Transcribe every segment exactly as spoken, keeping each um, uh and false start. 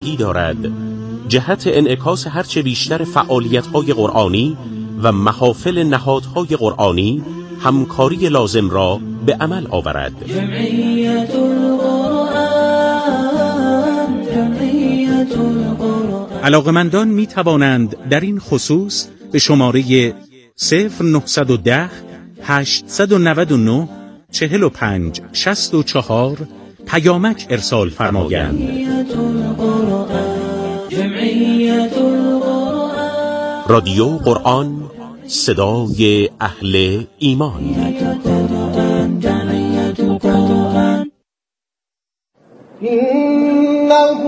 جدی دارد جهت انعکاس هرچه بیشتر فعالیت‌های قرآنی و محافل نهادهای قرآنی همکاری لازم را به عمل آورد. جمعیت القرآن، جمعیت القرآن. علاقمندان می توانند در این خصوص به شماره صفر نهصد و ده هشتصد و نود و نه چهل و پنج شصت و چهار پیامک ارسال فرمایند. رادیو قرآن، صدای اهل ایمان. إنه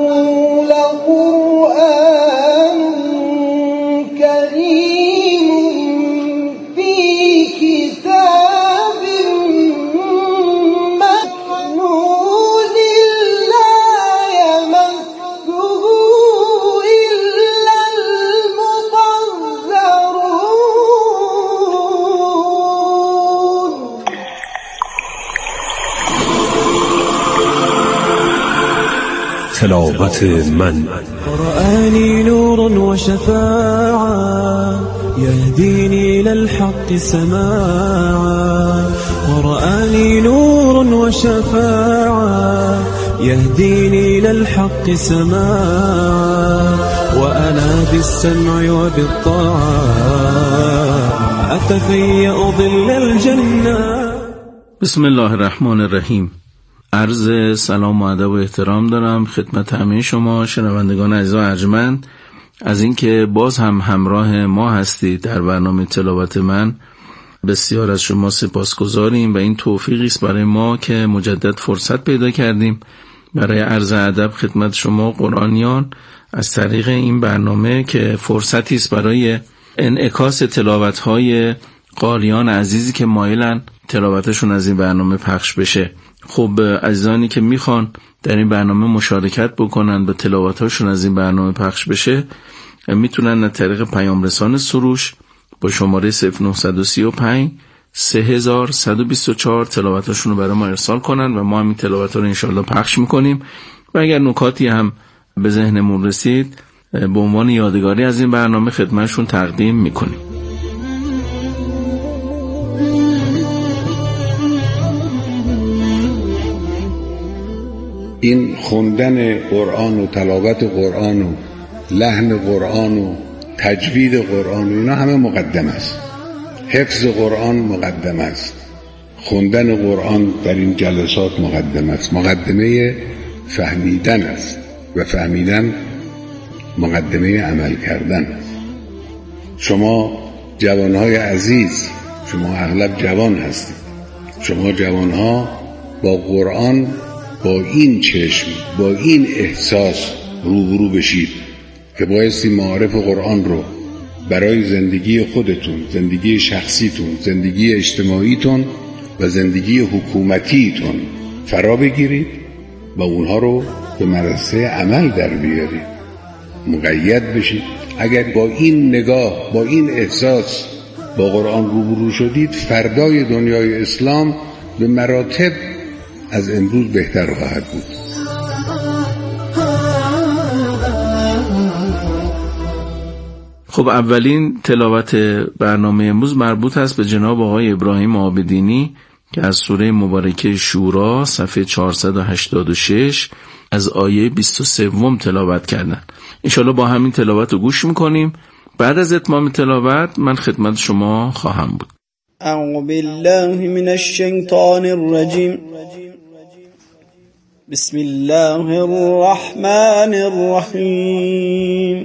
لقرآن كريم في كتاب مكنون لا يمسه إلا المطهرون. تلاوت من قرآني نور وشفاعة يهديني للحق سماعا. قرآني نور وشفاعة يهديني للحق سماعا. وأنا بالسمع وبالطاعة أتفيأ ظل الجنة. بسم الله الرحمن الرحیم. عرض سلام و ادب و احترام دارم خدمت همه شما شنوندگان عزیز و ارجمند از اینکه باز هم همراه ما هستید در برنامه تلاوت من. بسیار از شما سپاسگزاریم و این توفیقی است برای ما که مجدد فرصت پیدا کردیم برای عرض ادب خدمت شما قرآنیان از طریق این برنامه که فرصتی است برای انعکاس تلاوت‌های قاریان عزیزی که مایلن تلاوتشون از این برنامه پخش بشه. خب عزیزانی که میخوان در این برنامه مشارکت بکنن و تلاوت‌هاشون از این برنامه پخش بشه میتونن از طریق پیام رسان سروش با شماره صفر نهصد و سی و پنج سه هزار صد و بیست و چهار تلاوت‌هاشون رو برای ما ارسال کنن و ما هم این تلاوت‌ها رو انشالله پخش میکنیم و اگر نکاتی هم به ذهنمون رسید به عنوان یادگاری از این برنامه خدمتشون تقدیم میکنیم. این خوندن قرآن و تلاوت قرآن و لحن قرآن و تجوید قرآن و اینا همه مقدم است. حفظ قرآن مقدم است. خوندن قرآن در این جلسات مقدم است. مقدمه فهمیدن است و فهمیدن مقدمه عمل کردن است. شما جوانهای عزیز، شما اغلب جوان هستید. شما جوانها با قرآن با این چشم، با این احساس روبرو بشید که بایستی معارف قرآن رو برای زندگی خودتون، زندگی شخصیتون، زندگی اجتماعیتون و زندگی حکومتیتون فرا بگیرید و اونها رو به مدرسه عمل در بیارید، مقید بشید. اگر با این نگاه، با این احساس با قرآن روبرو شدید، فردای دنیای اسلام به مراتب از امروز بهتر خواهد بود. خب اولین تلاوت برنامه امروز مربوط است به جناب آقای ابراهیم عابدینی که از سوره مبارکه شورا صفحه چهارصد و هشتاد و شش از آیه بیست و سه تلاوت کردن. انشالله با همین تلاوت رو گوش میکنیم. بعد از اتمام تلاوت من خدمت شما خواهم بود. اعوذ بالله من الشیطان الرجیم. بسم الله الرحمن الرحیم.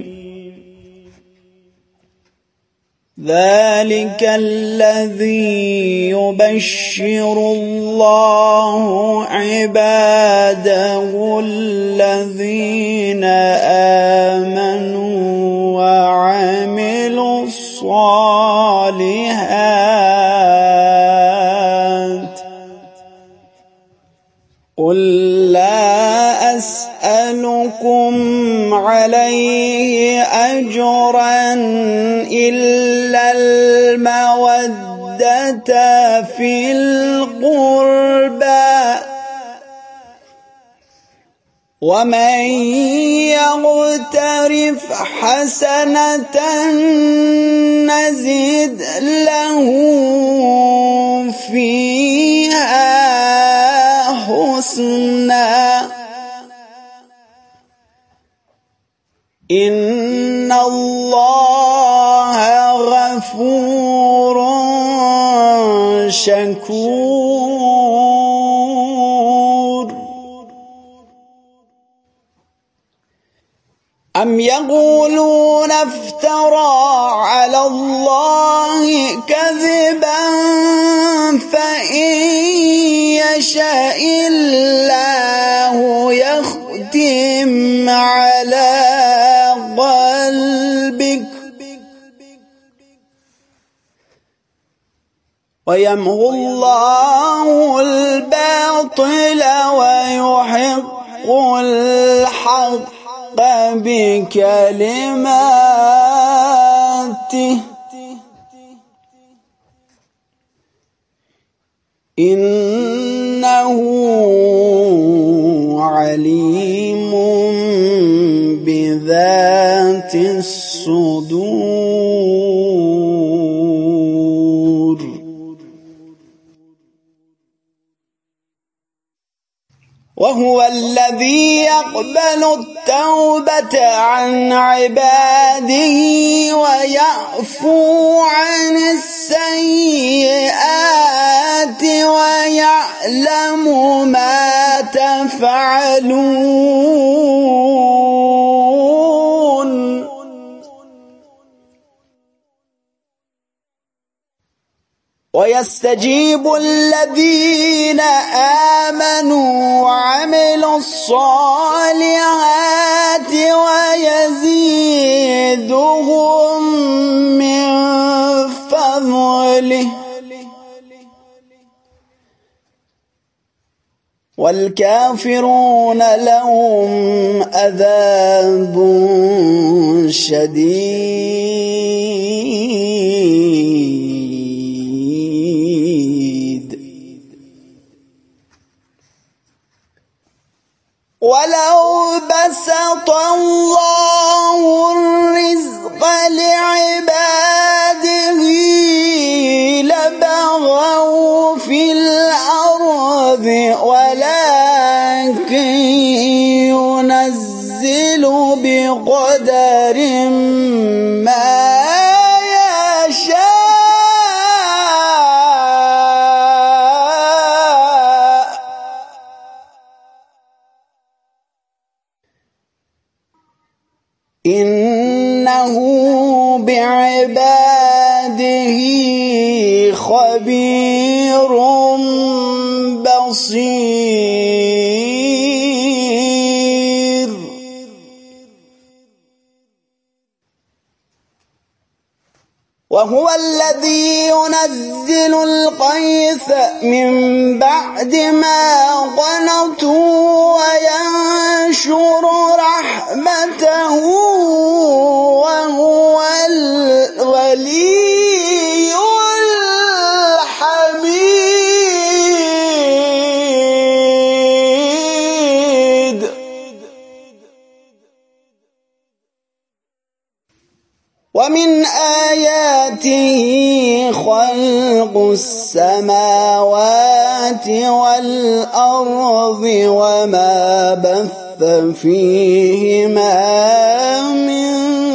ذلك الذي يبشر الله عباده الذين آمنوا وعملوا الصالحات. قل لا أسألكم عليه أجرا إلا المودة في القربى ومن يغترف حسنة نزد له فيها حسنا إن الله غفور شكور. أم يقولون افترى على الله كذبا فإن يشاء الله يختم على قلبك ويمحو الله الباطل ويحق الحق بكلماته إنه عليم بذات الصدور. وهو الذي يقبل التوبة عن عباده ويعفو عن السيئات ويعلم ما تفعلون. ويستجيب الذين آمنوا وعملوا الصالحات ويزيدهم من فضله والكافرون لهم عذاب شديد. ولو بسط الله الرزق لعباده لبغوا في الأرض ولكن ينزل بقدر ما إنه بعباده خبير بصير. وهو الذي ينزل الغيث من بعد ما قنطوا وينشر رحمته وهو الولي الحميد. ومن آياته خلق السماوات والأرض وما بث فيهما من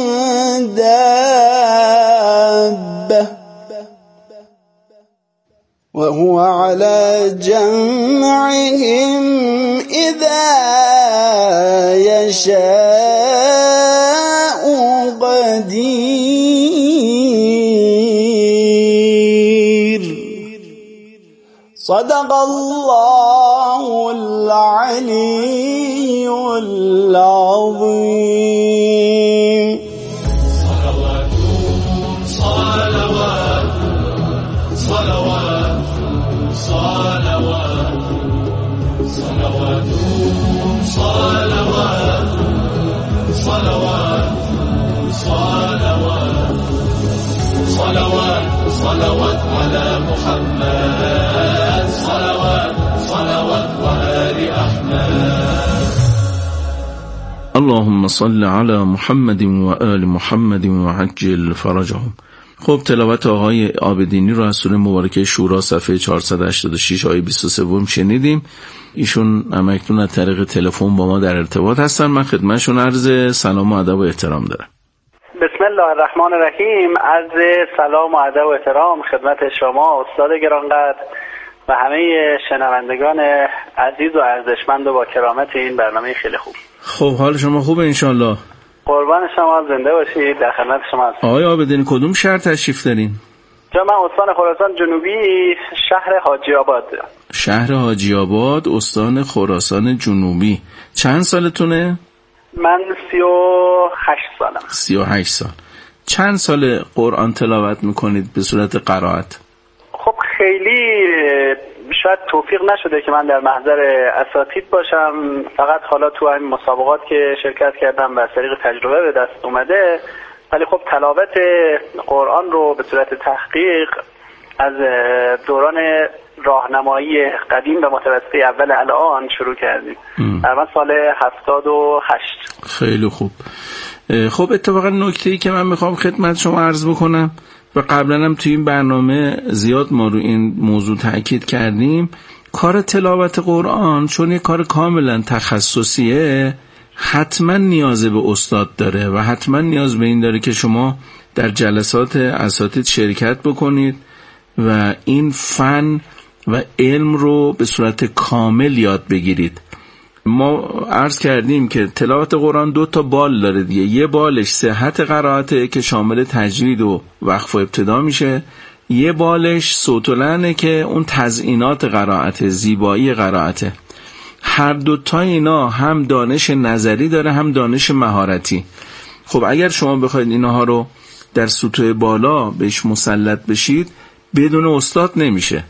دابة وهو على جمعهم إذا يشاء قدير. صدق الله العلي العظيم. صلوات صلوات صلوات صلوات صلوات صلوات صلوات صلوات صلوات صلوات على محمد صلوات صلوات وآل أحمد. اللهم صل علی محمد و آل محمد و عجل فرجهم. خب تلاوت آقای عابدینی رو از سوره مبارکه شورا صفحه چهارصد و هشتاد و شش آیه بیست و سه شنیدیم. ایشون همکنون از طریق تلفن با ما در ارتباط هستن. من خدمتشون عرض سلام و ادب و احترام دارم. بسم الله الرحمن الرحیم. عرض سلام و ادب و احترام خدمت شما استاد گرانقدر و همه شنوندگان عزیز و ارزشمند و با کرامت این برنامه خیلی خوب. خب حال شما خوبه انشالله؟ قربان شما، زنده باشید. در خدمت شما هستم. آقای عابدینی کدوم شهر تشریف دارین؟ جا من استان خراسان جنوبی، شهر حاجی آباد. شهر حاجی آباد، استان خراسان جنوبی. چند سالتونه؟ من سی و هشت سالم. سی و هشت سال. چند سال قرآن تلاوت میکنید به صورت قرائت؟ خب خیلی شاید توفیق نشده که من در محضر اساتید باشم، فقط حالا تو این مسابقات که شرکت کردم و از طریق تجربه به دست اومده. ولی خب تلاوت قرآن رو به صورت تحقیق از دوران راهنمایی قدیم و متوسطه اول الان شروع کردیم. در سال هفتاد و هشت. خیلی خوب. خب اتفاقا نکته‌ای که من میخوام خدمت شما عرض بکنم و قبلا هم توی این برنامه زیاد ما رو این موضوع تاکید کردیم، کار تلاوت قرآن چون یه کار کاملا تخصصیه حتما نیاز به استاد داره و حتما نیاز به این داره که شما در جلسات اساتید شرکت بکنید و این فن و علم رو به صورت کامل یاد بگیرید. ما عرض کردیم که تلاوت قرآن دو تا بال داره دیگه. یه بالش صحت قرائته که شامل تجوید و وقف و ابتدا میشه، یه بالش صوت و لحنه که اون تزیینات قرائته، زیبایی قرائته. هر دو تا اینا هم دانش نظری داره هم دانش مهارتی. خب اگر شما بخواید اینها رو در سطوح بالا بهش مسلط بشید بدون استاد نمیشه.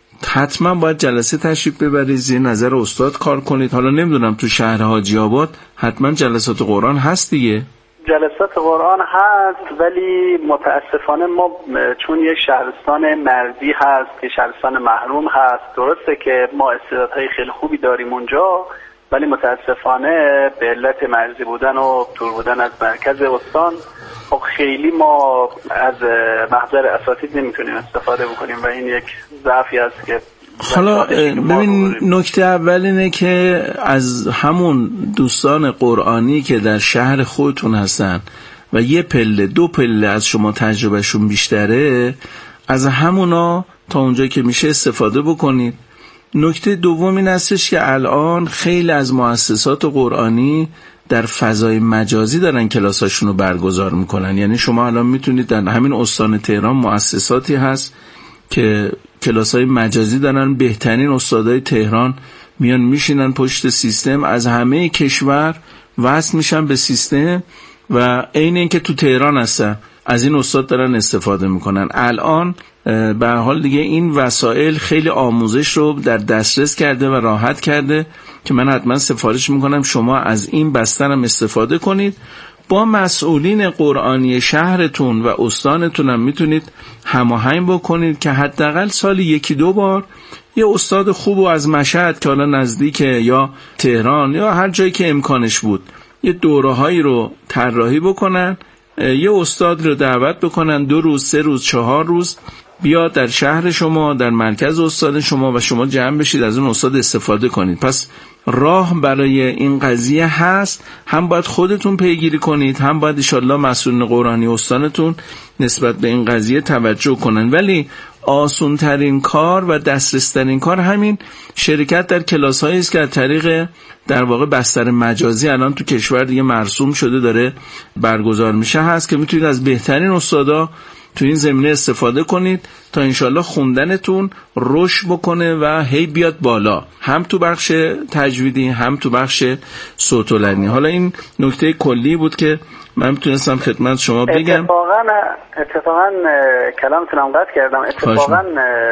حتما باید جلسه تشریف ببرید، زیر نظر استاد کار کنید. حالا نمیدونم تو شهر حاجی آباد حتما جلسات قرآن هست دیگه؟ جلسات قرآن هست ولی متاسفانه ما چون یک شهرستان مرزی هست که شهرستان محروم هست، درسته که ما استعدادهای خیلی خوبی داریم اونجا ولی متاسفانه به علت مرزی بودن و دور بودن از مرکز استان خب خیلی ما از محضر اساتید نمیتونیم استفاده بکنیم و این یک ضعفی است که حالا ببین نکته اول اینه که از همون دوستان قرآنی که در شهر خودتون هستن و یه پله دو پله از شما تجربهشون بیشتره، از همونا تا اونجا که میشه استفاده بکنید. نکته دوم این هستش که الان خیلی از مؤسسات قرآنی در فضای مجازی دارن کلاساشون رو برگزار میکنن. یعنی شما الان میتونید در همین استان تهران مؤسساتی هست که کلاسای مجازی دارن، بهترین استادای تهران میان میشینن پشت سیستم، از همه کشور وصل میشن به سیستم و عین اینکه تو تهران هستن از این استاد دارن استفاده میکنن. الان به هر حال دیگه این وسایل خیلی آموزش رو در دسترس کرده و راحت کرده که من حتما سفارش میکنم شما از این بستر هم استفاده کنید. با مسئولین قرآنی شهرتون و استانتون هم میتونید هماهنگ بکنید که حداقل سالی یکی دو بار یه استاد خوب و از مشهد که حالا نزدیکه یا تهران یا هر جایی که امکانش بود یه دوره‌هایی رو طراحی بکنن، یه استاد رو دعوت بکنن دو روز سه روز چهار روز بیاد در شهر شما، در مرکز استاد شما و شما جمع بشید از اون استاد استفاده کنید. پس راه برای این قضیه هست، هم باید خودتون پیگیری کنید، هم باید انشالله مسئولین قرآنی استانتون نسبت به این قضیه توجه کنن. ولی آسون ترین کار و دسترس ترین کار همین شرکت در کلاس هایی است که از طریق در واقع بستر مجازی الان تو کشور دیگه مرسوم شده داره برگزار میشه هست که میتونید از بهترین استادا تو این زمینه استفاده کنید تا انشالله خوندنتون رشد بکنه و هی بیاد بالا، هم تو بخش تجویدی هم تو بخش صوت و لحنی. حالا این نکته کلی بود که من میتونستم خدمت شما بگم. اتفاقا اتفاقا کلامتونم قطع کردم. اتفاقا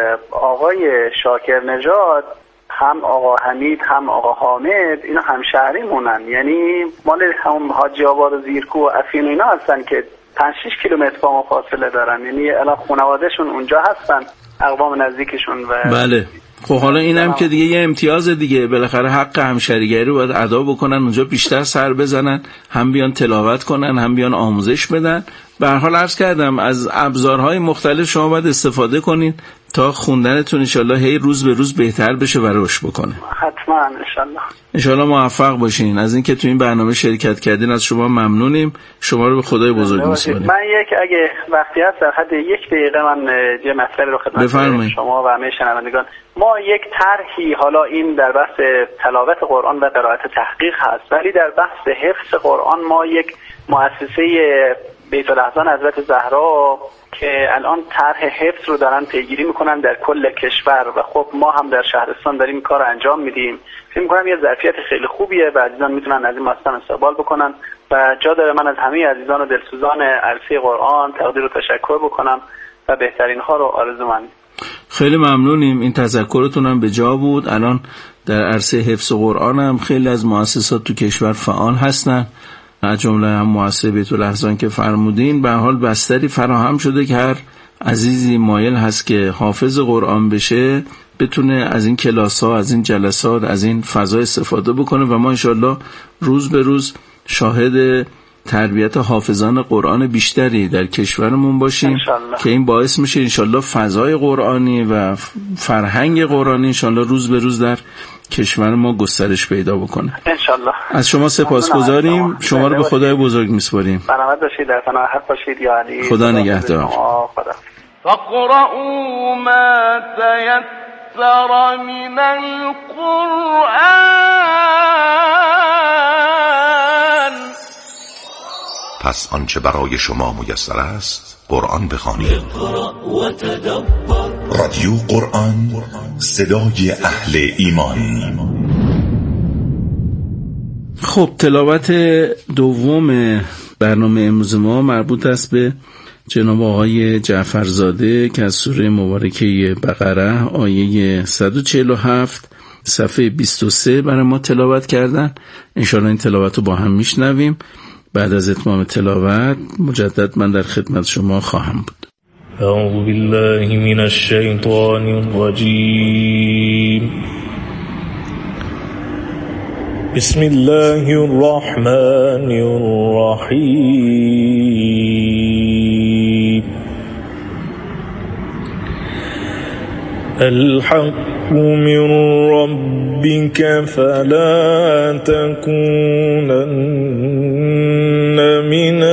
آقای شاکر نژاد هم آقا حمید هم آقا حامد اینا همشهری مونن، یعنی مال هم حاجی آباد و زیرکو و افین اینا هستن که پنج شش کیلومتر با ما فاصله دارن، یعنی الان خانواده‌شون اونجا هستن، اقوام نزدیکشون. و بله خب حالا اینم که دیگه یه امتیاز دیگه، بالاخره حق همشریگری رو باید ادا بکنن، اونجا بیشتر سر بزنن، هم بیان تلاوت کنن هم بیان آموزش بدن. به هر حال عرض کردم از ابزارهای مختلف شما باید استفاده کنین تا خوندنتون انشالله هی روز به روز بهتر بشه و رشد بکنه. حتما انشالله. انشالله موفق باشین. از اینکه تو این برنامه شرکت کردین از شما ممنونیم. شما رو به خدای بزرگ می‌سپاریم. من یک اگه وقتی هست در حد یک دقیقه من یه مسئله رو خدمت شما و همه شنوندگان، ما یک طرحی حالا این در بحث تلاوت قرآن و قرائت تحقیق هست، ولی در بحث حفظ قرآن ما یک مؤسسه بیت الاحزان حضرت زهرا که الان طرح حفظ رو دارن پیگیری میکنن در کل کشور و خب ما هم در شهرستان داریم این کار رو انجام میدیم. فکر میکنم یه ظرفیت خیلی خوبیه و عزیزان میتونن از این مؤسسه استقبال بکنن و جا داره من از همه عزیزان و دلسوزان عرصه قرآن تقدیر و تشکر بکنم و بهترین ها رو آرزومندم. خیلی ممنونیم. این تذکرتون هم به جا بود. الان در عرصه حفظ قرآن هم خیلی از مؤسسات تو کشور فعال هستن، از جمله هم مؤسسه بیت الاحزان که فرمودین. به هر حال بستری فراهم شده که هر عزیزی مایل هست که حافظ قرآن بشه بتونه از این کلاس‌ها، از این جلسات، از این فضا استفاده بکنه و ما انشالله روز به روز شاهد تربیت حافظان قرآن بیشتری در کشورمون باشیم انشالله. که این باعث میشه انشالله فضای قرآنی و فرهنگ قرآنی انشالله روز به روز در کشور ما گسترش پیدا بکنه انشالله. از شما سپاسگزاریم. شما رو به خدای بزرگ میسپاریم. سلامت باشید، در پناه باشید یا علی. خدا نگهدار. خدا. فاقرؤوا ما تيسر من القرآن. پس آنچه برای شما میسر است قرآن بخوانید. رادیو قرآن، صدای اهل ایمان. خب تلاوت دوم برنامه امروز ما مربوط است به جناب آقای جعفرزاده که از سوره مبارکه بقره آیه صد و چهل و هفت صفحه بیست و سه برای ما تلاوت کردن. انشاءالله این تلاوت رو با هم میشنویم. بعد از اتمام تلاوت مجدد من در خدمت شما خواهم بود. اعوذ بالله من الشیطان الرجیم. بسم الله الرحمن الرحیم. الحق من ربك فلا تكونن من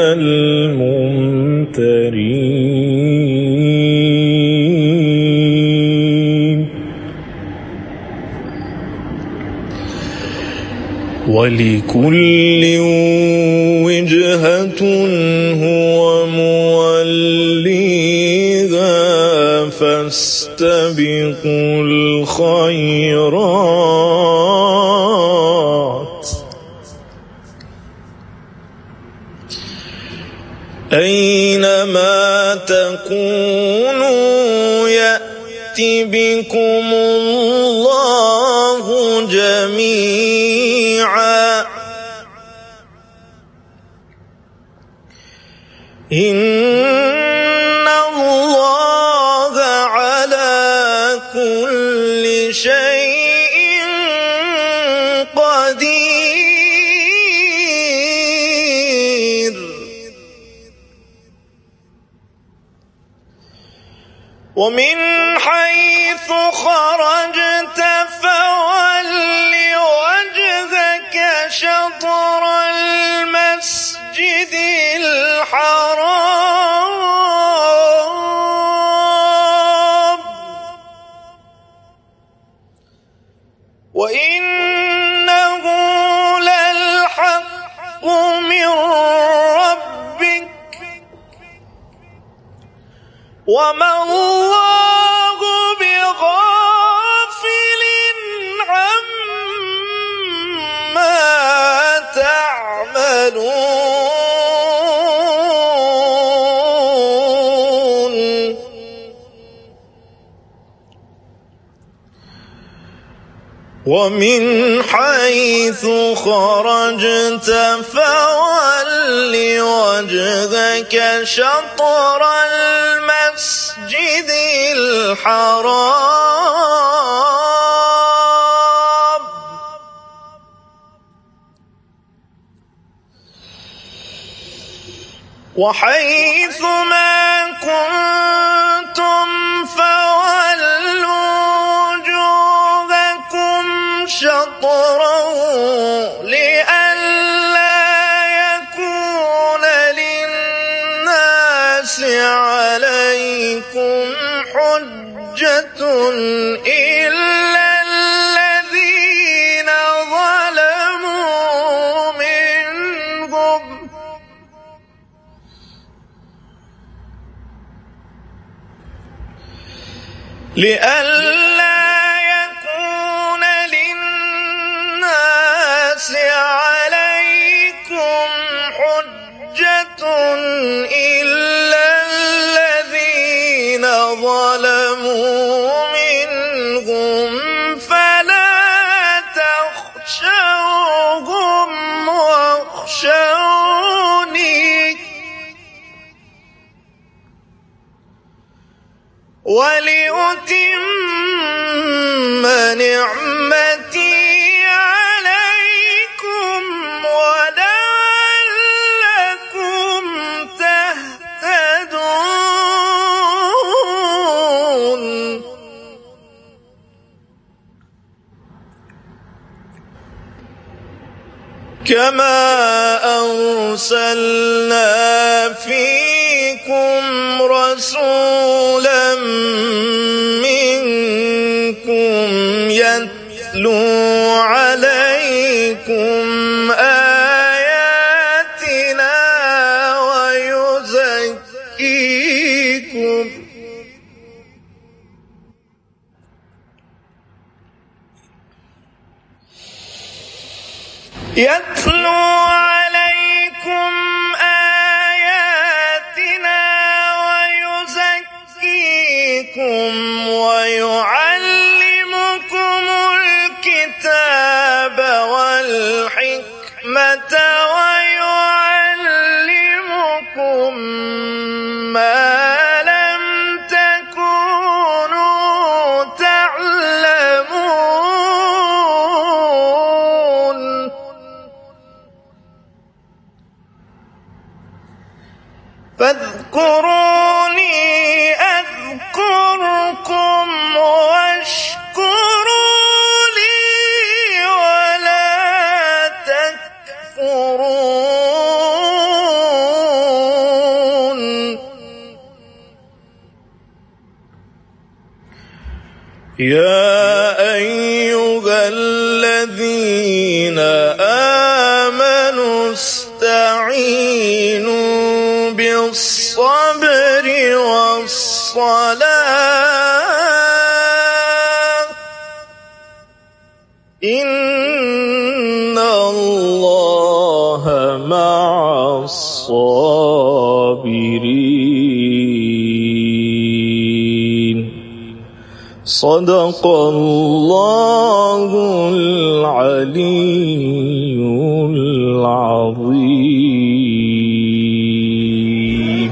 الممترين. ولكل وجهة هو موليها فاستبقوا الخيرات أينما تكونوا يأت بكم الله جميعا إن الله على كل شيء قدير. ومن حيث خرجت فول وجهك شطر المسجد الحرام وإنه للحق من ربك وما الله بغافل عما تعملون. ومن حيث خرجت فول وجهك شطر المسجد الحرام وحيث ما كنتم فولوا وجوهكم شطره لئلا يكون للناس عليكم حجة إلا الذين ظلموا منهم لئلا يكون للناس عليكم حجة إلا الذين ظلموا منهم فلا تخشوهم واخشوني ولأتم نعمتي عليكم ولعلكم تهتدون كما أرسلنا فيكم رسولا منكم يتلو عليكم آياتنا ويزكيكم يتلو عليكم آياتنا ويزكيكم ويعلمكم الكتاب والحكمة ويعلمكم ما لم تكونوا تعلمون فاذكروني أذكركم واشكروا لي ولا تكفرون يا أيها الذين آمنوا استعينوا بالصبر والصلاة إن الله مع الصابرين صدق الله العلي العظيم.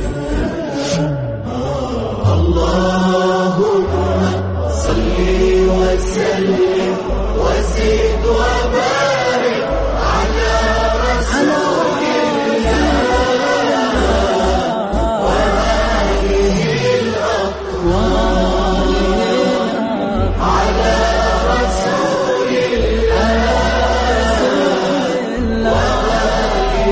اللهم صل وسلم وزد وبارك على رسول الله وآله الأطهار على رسول الله وآله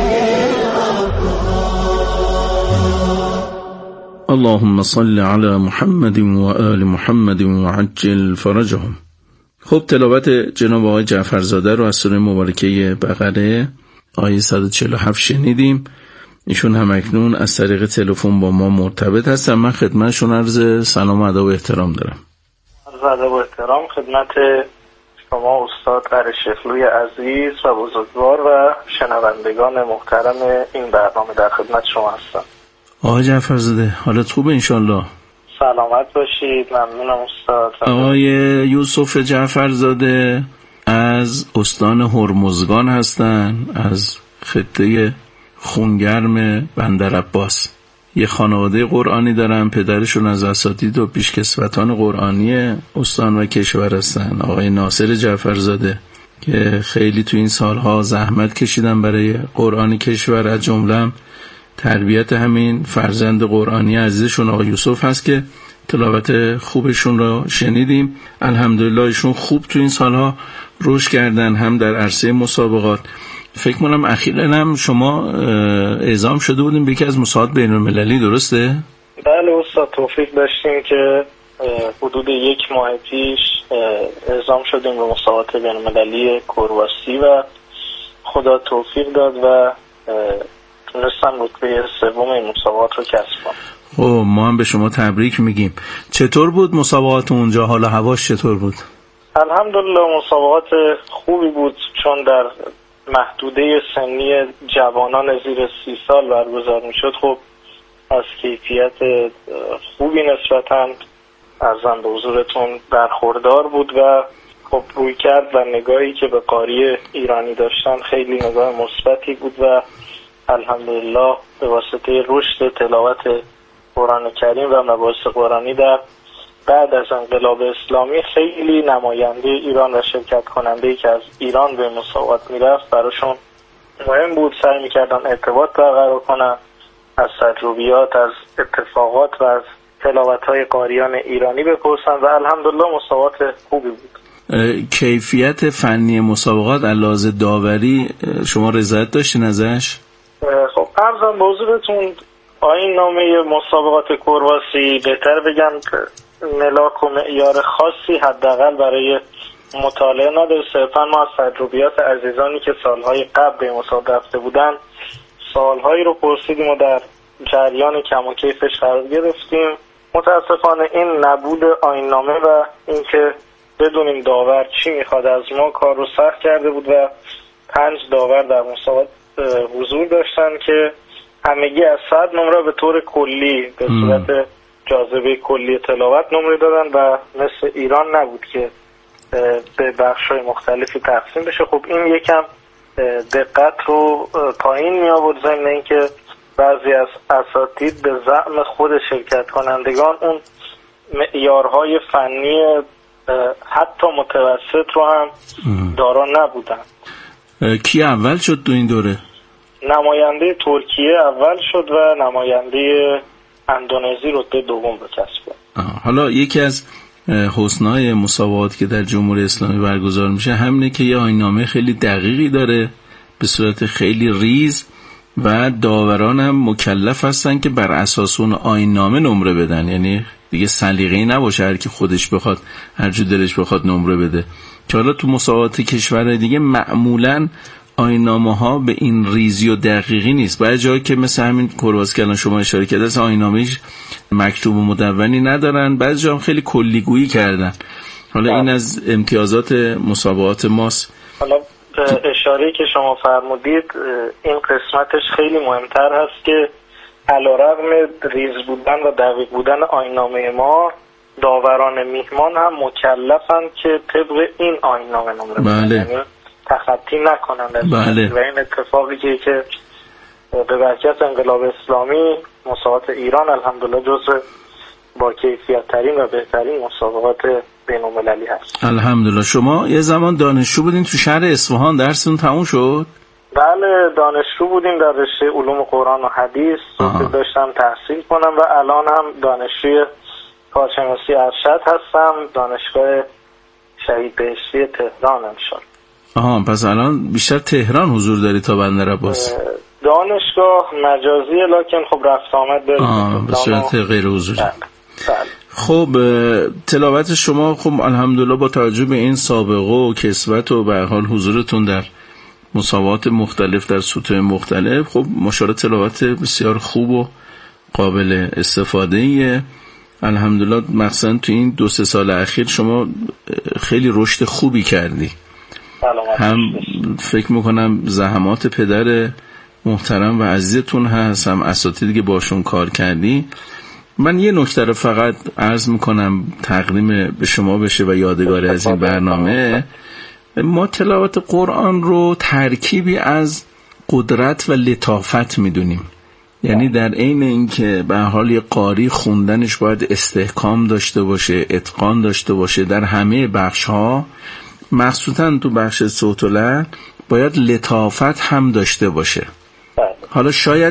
الأطهار. اللهم صل على محمد و آل محمد و عجل فرجهم. خب تلاوت جناب آقای جعفرزاده رو از سوره مبارکه بقره آیه صد و چهل و هفت شنیدیم. ایشون هم اکنون از طریق تلفن با ما مرتبط هستن. من خدمتشون عرض سلام و ادب و احترام دارم. عرض ادب و احترام خدمت شما استاد ارشفلوی عزیز و بزرگوار و شنوندگان محترم این برنامه در خدمت شما هستم. آقای جعفرزاده حالت خوبه انشالله؟ سلامت باشید. ممنونم استاد. آقای یوسف جعفرزاده از استان هرمزگان هستن، از خطه خونگرم بندر عباس. یه خانواده قرآنی دارن، پدرشون از اساتید و پیشکسوتان قرآنی استان و کشور هستن، آقای ناصر جعفرزاده که خیلی تو این سالها زحمت کشیدن برای قرآن کشور، از جمله تربیت همین فرزند قرآنی عزیزشون آقای یوسف هست که تلاوت خوبشون را شنیدیم. الحمدلله ایشون خوب تو این سالها رشد کردن، هم در عرصه مسابقات. فکر کنم اخیراً هم شما اعزام شده بودیم به یکی از مسابقات بین‌المللی، درسته؟ بله استاد، توفیق داشتیم که حدود یک ماه پیش اعزام شدیم به مسابقات بین‌المللی کرواسی و خدا توفیق داد و تونستم رتبه سوم این مسابقات رو کسب کنم. خب ما هم به شما تبریک میگیم. چطور بود مسابقات اونجا؟ حالا هواش چطور بود؟ الحمدلله مسابقات خوبی بود، چون در محدوده سنی جوانان زیر سی سال برگزار میشد. خب از کیفیت خوبی نسبتاً ارزم به حضورتون برخوردار بود و خب روی کرد و نگاهی که به قاری ایرانی داشتن خیلی نگاه مثبتی بود و الحمدلله به واسطه رشد تلاوت قرآن کریم و مباحث قرآنی در بعد از انقلاب اسلامی خیلی نماینده ایران و شرکت کننده‌ای که از ایران به مسابقات میرفت براشون مهم بود، سعی میکردن ارتباط برقرار کنن، از تجربیات، از اتفاقات و از تلاوت‌های قاریان ایرانی بپرسن و الحمدلله مسابقات خوبی بود. کیفیت فنی مسابقات علاوه داوری شما رضایت داشتین ازش؟ خب عرضم به حضورتون آیین نامه مسابقات کرواسی بهتر بگم ملاک و معیار خاصی حداقل برای مطالعه نداره. صرفا ما از تجربیات عزیزانی که سالهای قبل به مسابقات رفته بودن سالهایی رو پرسیدیم و در جریان کم و کیفش قرار گرفتیم. متاسفانه این نبود آیین نامه و اینکه بدونیم داور چی میخواد از ما کار رو سخت کرده بود و پنج داور در مسابقات حضور داشتن که همگی از صد نمره به طور کلی به صورت جاذبه کلی تلاوت نمره دادن و مثل ایران نبود که به بخش‌های مختلفی تقسیم بشه. خب این یکم دقت رو پایین می آورد، ضمن اینکه بعضی از اساتید به زعم خود شرکت کنندگان اون معیارهای فنی حتی متوسط رو هم دارا نبودن. کی اول شد تو این دوره؟ نماینده ترکیه اول شد و نماینده اندونزی رتبه دوم رو کسب کرد. حالا یکی از حسنای مسابقات که در جمهوری اسلامی برگزار میشه همینه که یه آیین‌نامه خیلی دقیقی داره به صورت خیلی ریز و داوران هم مکلف هستن که بر اساس اون آیین‌نامه نمره بدن، یعنی دیگه سلیقه‌ای نباشه هر کی خودش بخواد هر جو دلش بخواد نمره بده. که حالا تو مسابقات کشورهای دیگه معمولاً آیین‌نامه‌ها به این ریزی و دقیقی نیست. بعضی جاها که مثل همین کرواسی که الان شما اشاره کردید از آیین‌نامه‌اش مکتوب و مدونی ندارن، بعضی جاها خیلی کلیگویی کردن. حالا این از امتیازات مسابقات ماست. حالا اشاره‌ای که شما فرمودید این قسمتش خیلی مهمتر هست که علیرغم ریز بودن و دقیق بودن آیین‌نامه ما داوران میهمان هم مکلفن که طبق این آیین‌نامه نمره بدن. بله. یعنی تخطی نکنن. بله. و این اتفاقی که که به برکت انقلاب اسلامی مسابقات ایران الحمدلله جزو با کیفیت ترین و بهترین مسابقات بین‌المللی هست. الحمدلله. شما یه زمان دانشجو بودین تو شهر اصفهان، درستون تموم شد؟ بله دانشجو بودیم در رشته علوم قرآن و حدیث داشتم تحصیل کنم و الان هم دانشجوی کارشناسی ارشد هستم دانشگاه شهید بهشتی تهران انشالله. آها پس الان بیشتر تهران حضور داری تا بندر عباس؟ دانشگاه مجازیه لکن خب رفت آمد داریم به صورت غیر حضوری. بله. خب تلاوت شما خب الحمدلله با توجه به این سابقه و کسبت و به هر حال حضورتون در مسابقات مختلف در سطوح مختلف خب ماشاءالله تلاوت بسیار خوب و قابل استفاده‌ایه. الحمدلله مخصوصا تو این دو سه سال اخیر شما خیلی رشد خوبی کردی. هم فکر میکنم زحمات پدر محترم و عزیزتون هست، هم اساتیدی که باشون کار کردی. من یه نکته رو فقط عرض میکنم تقدیم به شما بشه و یادگاری از این برنامه. ما تلاوت قرآن رو ترکیبی از قدرت و لطافت میدونیم، یعنی در عین اینکه به حال یه قاری خوندنش باید استحکام داشته باشه، اتقان داشته باشه در همه بخش ها، مخصوصا تو بخش صوت و لحن باید لطافت هم داشته باشه. حالا شاید